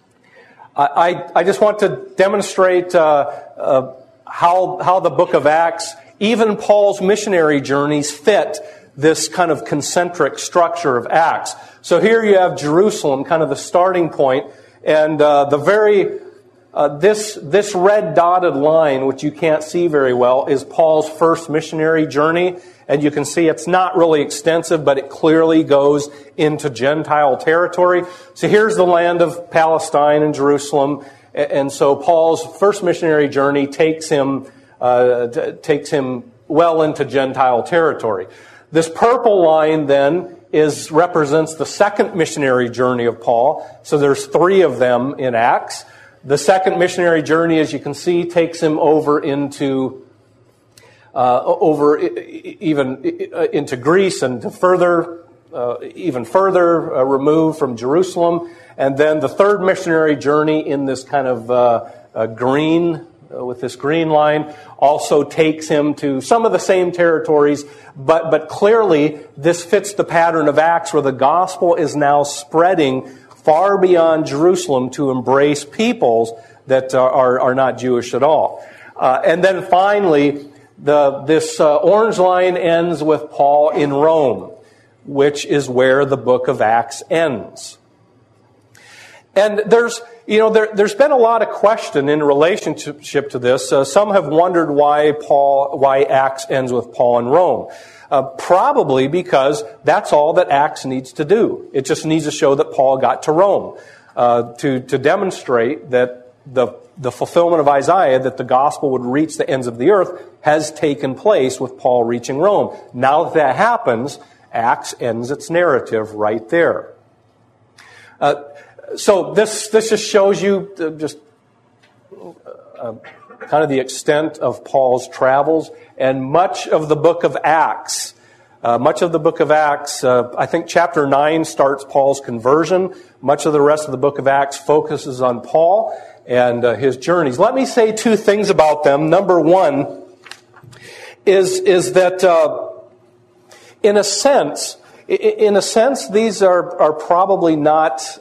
I, I, I just want to demonstrate uh, uh, how, how the book of Acts, even Paul's missionary journeys, fit this kind of concentric structure of Acts. So here you have Jerusalem, kind of the starting point, and uh, the very uh, this this red dotted line, which you can't see very well, is Paul's first missionary journey, and you can see it's not really extensive, but it clearly goes into Gentile territory. So here's the land of Palestine and Jerusalem, and so Paul's first missionary journey takes him uh, t- takes him well into Gentile territory. This purple line then is represents the second missionary journey of Paul. So there's three of them in Acts. The second missionary journey, as you can see, takes him over into uh, over even into Greece and to further uh, even further uh, removed from Jerusalem. And then the third missionary journey in this kind of uh, uh, green. Uh, with this green line, also takes him to some of the same territories, but but clearly this fits the pattern of Acts where the gospel is now spreading far beyond Jerusalem to embrace peoples that are, are, are not Jewish at all. Uh, and then finally, the this uh, orange line ends with Paul in Rome, which is where the book of Acts ends. And there's You know, there, there's been a lot of question in relationship to this. Uh, some have wondered why Paul, why Acts ends with Paul in Rome. Uh, probably because that's all that Acts needs to do. It just needs to show that Paul got to Rome, uh, to to demonstrate that the the fulfillment of Isaiah, that the gospel would reach the ends of the earth, has taken place with Paul reaching Rome. Now that that happens, Acts ends its narrative right there. Uh, So this this just shows you just uh, kind of the extent of Paul's travels, and much of the book of Acts. Uh, much of the book of Acts, uh, I think chapter nine starts Paul's conversion. Much of the rest of the book of Acts focuses on Paul and uh, his journeys. Let me say two things about them. Number one is is that uh, in a sense, in a sense, these are are probably not.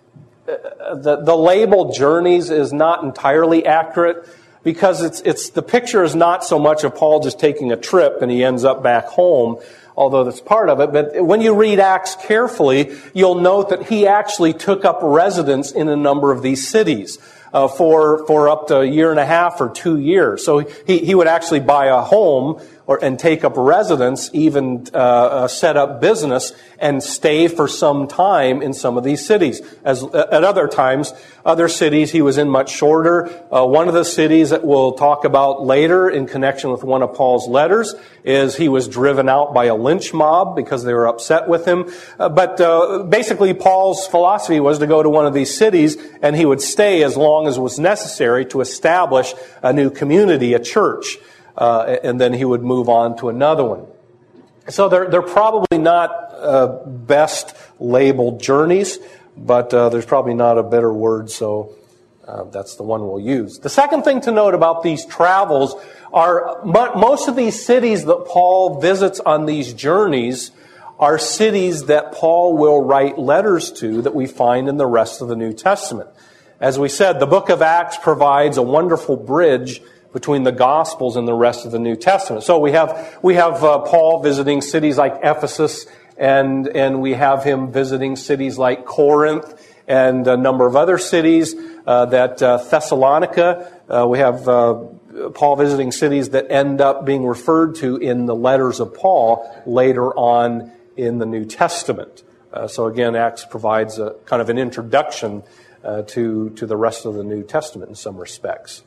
The, the label journeys is not entirely accurate because it's it's the picture is not so much of Paul just taking a trip and he ends up back home, although that's part of it. But when you read Acts carefully, you'll note that he actually took up residence in a number of these cities uh, for for up to a year and a half or two years. So he, he would actually buy a home or and take up residence, even uh, uh, set up business and stay for some time in some of these cities. As uh, at other times, other cities he was in much shorter. Uh, one of the cities that we'll talk about later in connection with one of Paul's letters is he was driven out by a lynch mob because they were upset with him. Uh, but uh, basically, Paul's philosophy was to go to one of these cities and he would stay as long as was necessary to establish a new community, a church. Uh, and then he would move on to another one. So they're, they're probably not uh, best labeled journeys, but uh, there's probably not a better word, so uh, that's the one we'll use. The second thing to note about these travels are most of these cities that Paul visits on these journeys are cities that Paul will write letters to that we find in the rest of the New Testament. As we said, the book of Acts provides a wonderful bridge between the Gospels and the rest of the New Testament. So we have we have uh, Paul visiting cities like Ephesus, and and we have him visiting cities like Corinth and a number of other cities. Uh, that uh, Thessalonica, uh, we have uh, Paul visiting cities that end up being referred to in the letters of Paul later on in the New Testament. Uh, so again, Acts provides a kind of an introduction uh, to to the rest of the New Testament in some respects.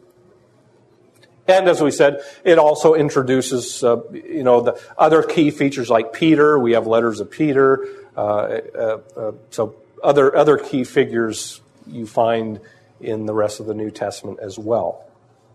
And as we said, it also introduces, uh, you know, the other key features like Peter. We have letters of Peter. Uh, uh, uh, so other other key figures you find in the rest of the New Testament as well.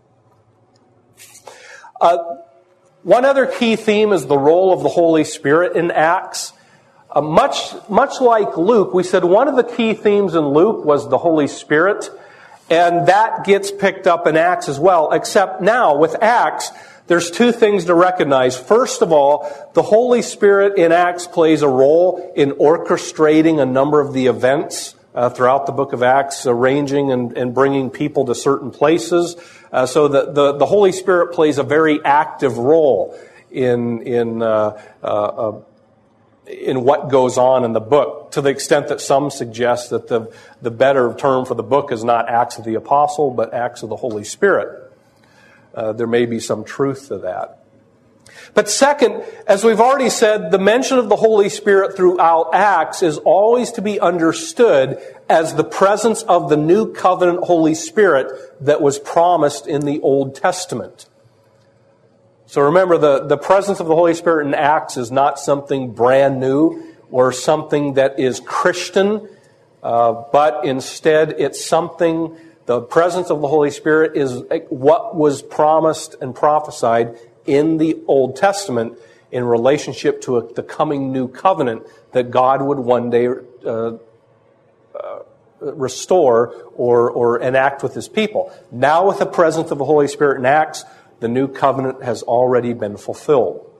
Uh, one other key theme is the role of the Holy Spirit in Acts. Uh, much much like Luke, we said one of the key themes in Luke was the Holy Spirit. And that gets picked up in Acts as well, except now with Acts, there's two things to recognize. First of all, the Holy Spirit in Acts plays a role in orchestrating a number of the events uh, throughout the book of Acts, arranging and, and bringing people to certain places. Uh, so the, the, the Holy Spirit plays a very active role in, in uh, uh, uh, in what goes on in the book, to the extent that some suggest that the, the better term for the book is not Acts of the Apostle, but Acts of the Holy Spirit. Uh, there may be some truth to that. But second, as we've already said, the mention of the Holy Spirit throughout Acts is always to be understood as the presence of the new covenant Holy Spirit that was promised in the Old Testament. So remember, the, the presence of the Holy Spirit in Acts is not something brand new or something that is Christian, uh, but instead it's something, the presence of the Holy Spirit is what was promised and prophesied in the Old Testament in relationship to a, the coming new covenant that God would one day uh, uh, restore or, or enact with His people. Now with the presence of the Holy Spirit in Acts, the new covenant has already been fulfilled.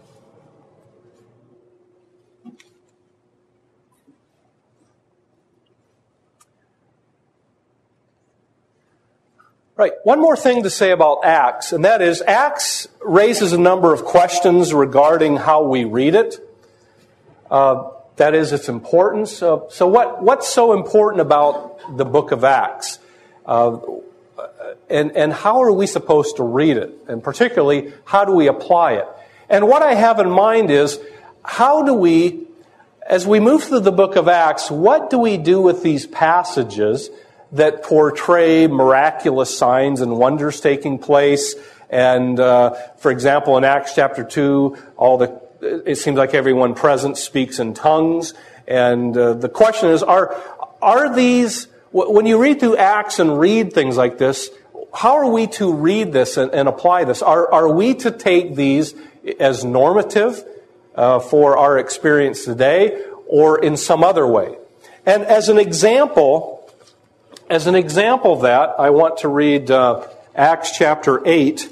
Right. One more thing to say about Acts, and that is Acts raises a number of questions regarding how we read it. Uh, that is, its importance. Uh, so what, what's so important about the book of Acts? Uh, And, and how are we supposed to read it? And particularly, how do we apply it? And what I have in mind is, how do we, as we move through the book of Acts, what do we do with these passages that portray miraculous signs and wonders taking place? And, uh, for example, in Acts chapter two, all the, it seems like everyone present speaks in tongues. And uh, the question is, are, are these, when you read through Acts and read things like this, how are we to read this and, and apply this? Are, are we to take these as normative uh, for our experience today, or in some other way? And as an example, as an example of that, I want to read uh, Acts chapter eight.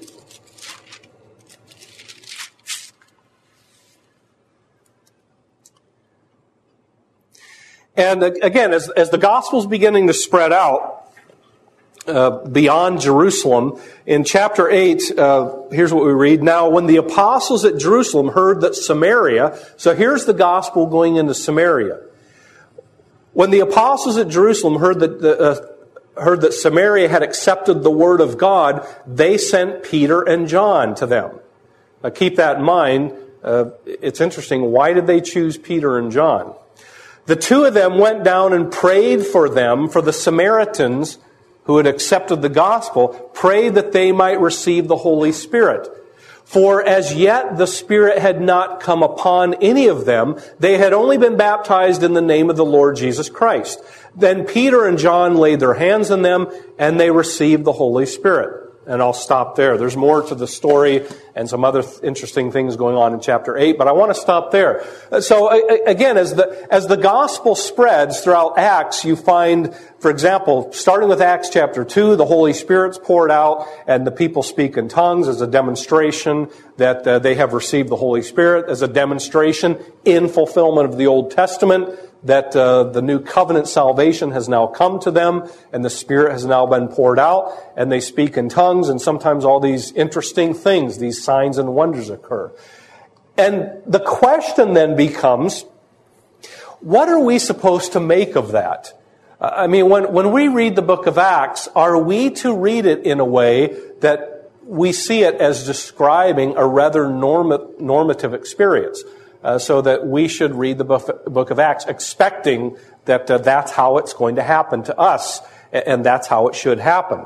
And again, as, as the gospel's beginning to spread out, Uh, beyond Jerusalem, in chapter eight, uh, here's what we read. Now, when the apostles at Jerusalem heard that Samaria, so here's the gospel going into Samaria. When the apostles at Jerusalem heard that the, uh, heard that Samaria had accepted the word of God, they sent Peter and John to them. Uh, keep that in mind. Uh, it's interesting. Why did they choose Peter and John? The two of them went down and prayed for them, for the Samaritans who had accepted the gospel, prayed that they might receive the Holy Spirit. For as yet the Spirit had not come upon any of them. They had only been baptized in the name of the Lord Jesus Christ. Then Peter and John laid their hands on them, and they received the Holy Spirit. And I'll stop there. There's more to the story and some other th- interesting things going on in chapter eight, but I want to stop there. So again, as the as the gospel spreads throughout Acts, you find, for example, starting with Acts chapter two, the Holy Spirit's poured out and the people speak in tongues as a demonstration that uh, they have received the Holy Spirit, as a demonstration in fulfillment of the Old Testament that uh, the new covenant salvation has now come to them and the Spirit has now been poured out and they speak in tongues, and sometimes all these interesting things, these signs and wonders occur. And the question then becomes, what are we supposed to make of that? I mean, when, when we read the book of Acts, are we to read it in a way that we see it as describing a rather norma- normative experience? Uh, so that we should read the book of Acts expecting that uh, that's how it's going to happen to us, and that's how it should happen.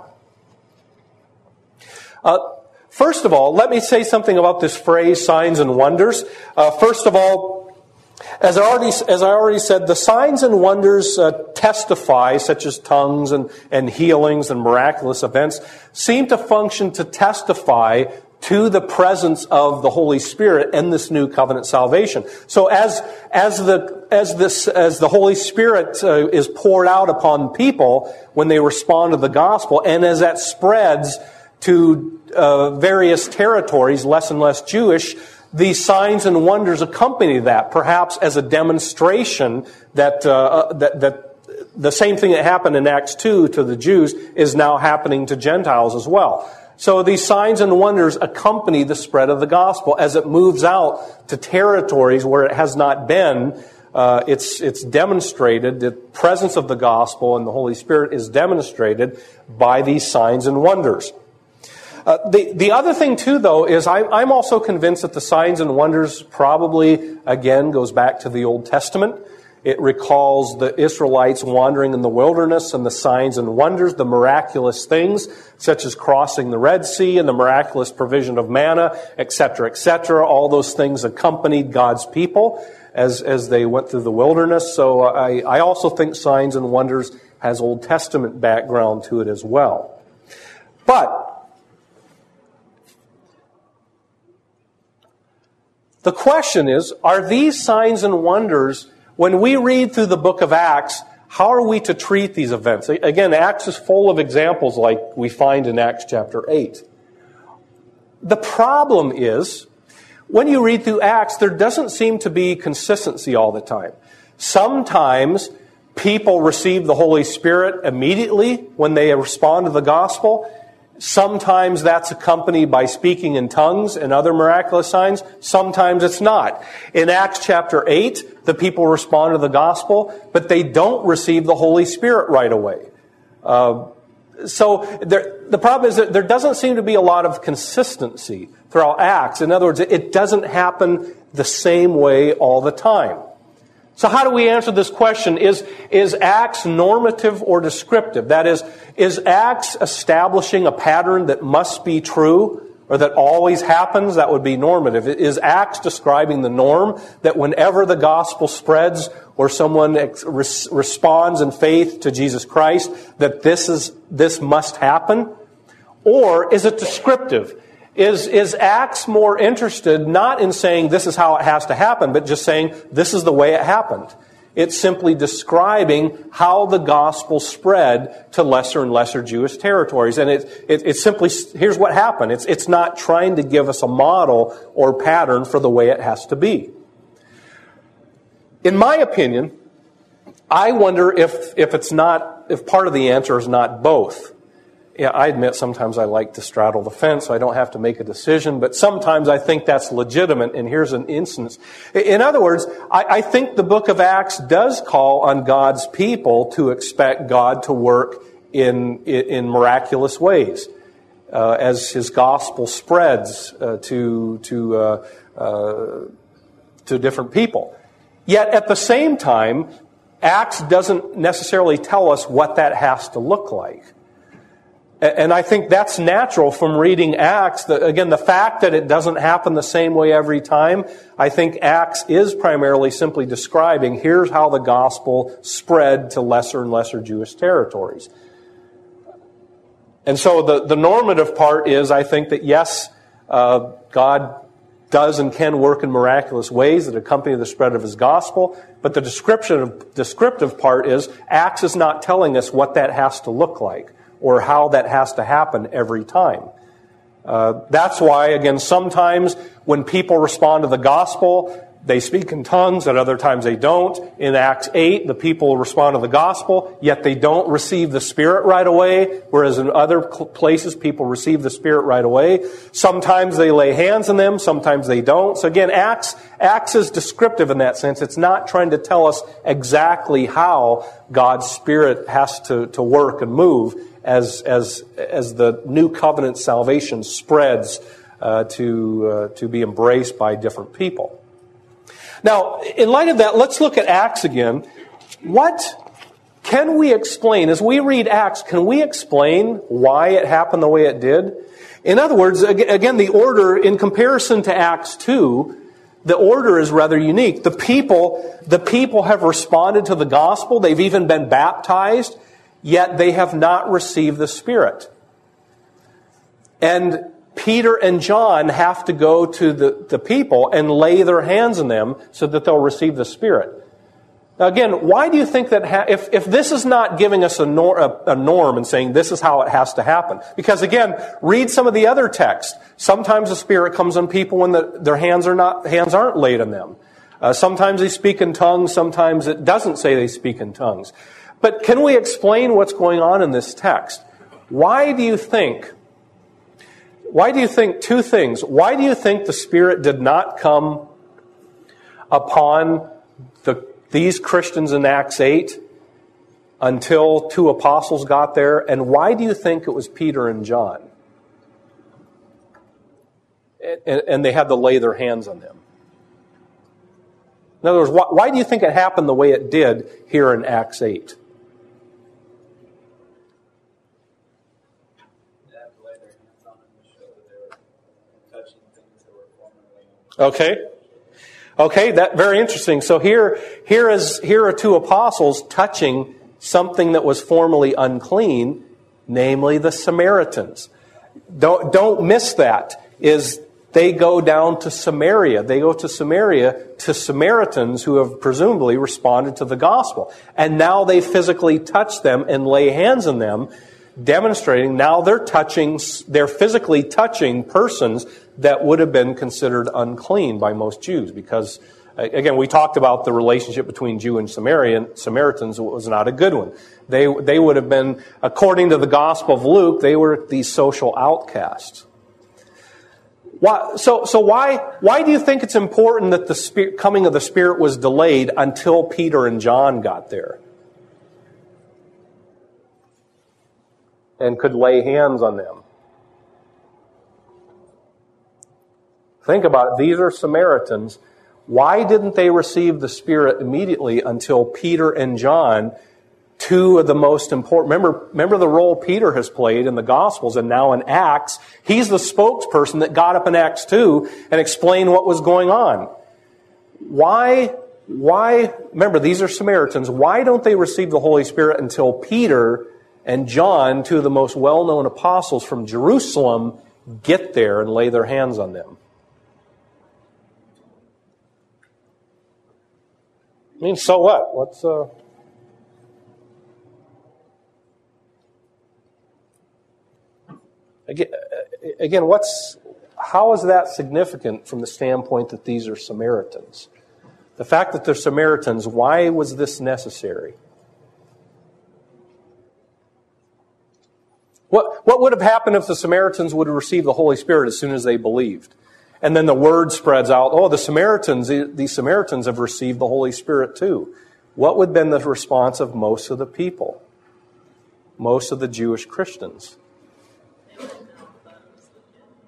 Uh, first of all, let me say something about this phrase, signs and wonders. Uh, first of all, as I already, as I already said, the signs and wonders uh, testify, such as tongues and, and healings and miraculous events, seem to function to testify to the presence of the Holy Spirit and this new covenant salvation. So as as the as this as the Holy Spirit uh, is poured out upon people when they respond to the gospel, and as that spreads to uh, various territories, less and less Jewish, these signs and wonders accompany that, perhaps as a demonstration that uh, that that the same thing that happened in Acts two to the Jews is now happening to Gentiles as well. So these signs and wonders accompany the spread of the gospel as it moves out to territories where it has not been. Uh, it's it's demonstrated, the presence of the gospel and the Holy Spirit is demonstrated by these signs and wonders. Uh, the the other thing too, though, is I, I'm also convinced that the signs and wonders probably again goes back to the Old Testament. It recalls the Israelites wandering in the wilderness and the signs and wonders, the miraculous things, such as crossing the Red Sea and the miraculous provision of manna, et cetera, et cetera. All those things accompanied God's people as, as they went through the wilderness. So I, I also think signs and wonders has Old Testament background to it as well. But the question is, are these signs and wonders, when we read through the book of Acts, how are we to treat these events? Again, Acts is full of examples like we find in Acts chapter eight. The problem is, when you read through Acts, there doesn't seem to be consistency all the time. Sometimes people receive the Holy Spirit immediately when they respond to the gospel. Sometimes that's accompanied by speaking in tongues and other miraculous signs. Sometimes it's not. In Acts chapter eight, the people respond to the gospel, but they don't receive the Holy Spirit right away. Uh, so there, the problem is that there doesn't seem to be a lot of consistency throughout Acts. In other words, it doesn't happen the same way all the time. So how do we answer this question? Is, is Acts normative or descriptive? That is, is Acts establishing a pattern that must be true or that always happens? That would be normative. Is Acts describing the norm that whenever the gospel spreads or someone ex- res- responds in faith to Jesus Christ, that this is this must happen? Or is it descriptive? Is, is Acts more interested not in saying this is how it has to happen, but just saying this is the way it happened? It's simply describing how the gospel spread to lesser and lesser Jewish territories. And it, it, it's simply, here's what happened. It's, it's not trying to give us a model or pattern for the way it has to be. In my opinion, I wonder if, if it's not, if part of the answer is not both. Yeah, I admit sometimes I like to straddle the fence, so I don't have to make a decision, but sometimes I think that's legitimate, and here's an instance. In other words, I, I think the book of Acts does call on God's people to expect God to work in, in, in miraculous ways. uh, as his gospel spreads uh, to to uh, uh, to different people. Yet at the same time, Acts doesn't necessarily tell us what that has to look like. And I think that's natural from reading Acts. The, again, the fact that it doesn't happen the same way every time, I think Acts is primarily simply describing here's how the gospel spread to lesser and lesser Jewish territories. And so the, the normative part is, I think that yes, uh, God does and can work in miraculous ways that accompany the spread of his gospel, but the descriptive, descriptive part is Acts is not telling us what that has to look like, or how that has to happen every time. Uh, that's why, again, sometimes when people respond to the gospel, they speak in tongues, at other times they don't. In Acts eight, the people respond to the gospel, yet they don't receive the Spirit right away, whereas in other places people receive the Spirit right away. Sometimes they lay hands on them, sometimes they don't. So again, Acts, Acts is descriptive in that sense. It's not trying to tell us exactly how God's Spirit has to, to work and move as as as the new covenant salvation spreads uh, to uh, to be embraced by different people. Now, in light of that, let's look at Acts again. What can we explain? As we read Acts, can we explain why it happened the way it did? In other words, again, the order, in comparison to Acts two, the order is rather unique. The people, the people have responded to the gospel. They've even been baptized, yet they have not received the Spirit. And Peter and John have to go to the, the people and lay their hands on them so that they'll receive the Spirit. Now again, why do you think that, ha- if, if this is not giving us a, nor- a, a norm and saying this is how it has to happen? Because again, read some of the other texts. Sometimes the Spirit comes on people when the, their hands are not hands aren't laid on them. Uh, sometimes they speak in tongues, sometimes it doesn't say they speak in tongues. But can we explain what's going on in this text? Why do you think Why do you think two things? Why do you think the Spirit did not come upon the, these Christians in Acts eight until two apostles got there? And why do you think it was Peter and John? And, and they had to lay their hands on them. In other words, why, why do you think it happened the way it did here in Acts eight? Okay. Okay, that very interesting. So here, here is here are two apostles touching something that was formerly unclean, namely the Samaritans. Don't don't miss that. Is they go down to Samaria. They go to Samaria to Samaritans who have presumably responded to the gospel. And now they physically touch them and lay hands on them, demonstrating now they're touching, they're physically touching persons that would have been considered unclean by most Jews. Because, again, we talked about the relationship between Jew and Samaritan. Samaritans was not a good one. They, they would have been, according to the Gospel of Luke, they were these social outcasts. Why, so, so why, why do you think it's important that the Spirit, coming of the Spirit was delayed until Peter and John got there and could lay hands on them? Think about it. These are Samaritans. Why didn't they receive the Spirit immediately until Peter and John, two of the most important... Remember, remember the role Peter has played in the Gospels and now in Acts. He's the spokesperson that got up in Acts two and explained what was going on. Why, why... Remember, these are Samaritans. Why don't they receive the Holy Spirit until Peter and John, two of the most well-known apostles from Jerusalem, get there and lay their hands on them? I mean, so what? What's uh again? Again, what's how is that significant from the standpoint that these are Samaritans? The fact that they're Samaritans. Why was this necessary? What what would have happened if the Samaritans would have received the Holy Spirit as soon as they believed? And then the word spreads out, oh, the Samaritans, these Samaritans have received the Holy Spirit too. What would have been the response of most of the people? Most of the Jewish Christians?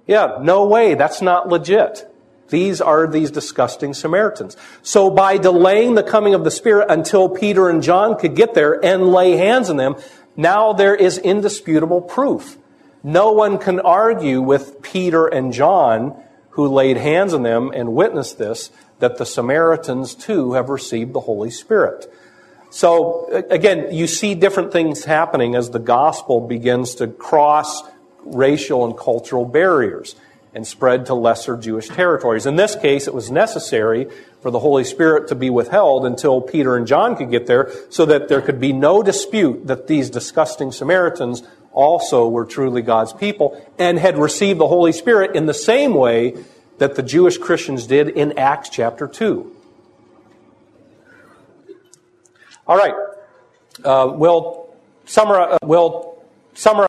Yeah, no way, that's not legit. These are these disgusting Samaritans. So by delaying the coming of the Spirit until Peter and John could get there and lay hands on them, now there is indisputable proof. No one can argue with Peter and John, who laid hands on them and witnessed this, that the Samaritans too have received the Holy Spirit. So again, you see different things happening as the gospel begins to cross racial and cultural barriers and spread to lesser Jewish territories. In this case, it was necessary for the Holy Spirit to be withheld until Peter and John could get there, so that there could be no dispute that these disgusting Samaritans also were truly God's people and had received the Holy Spirit in the same way that the Jewish Christians did in Acts chapter two. All right. Uh, we'll summarize. We'll summarize.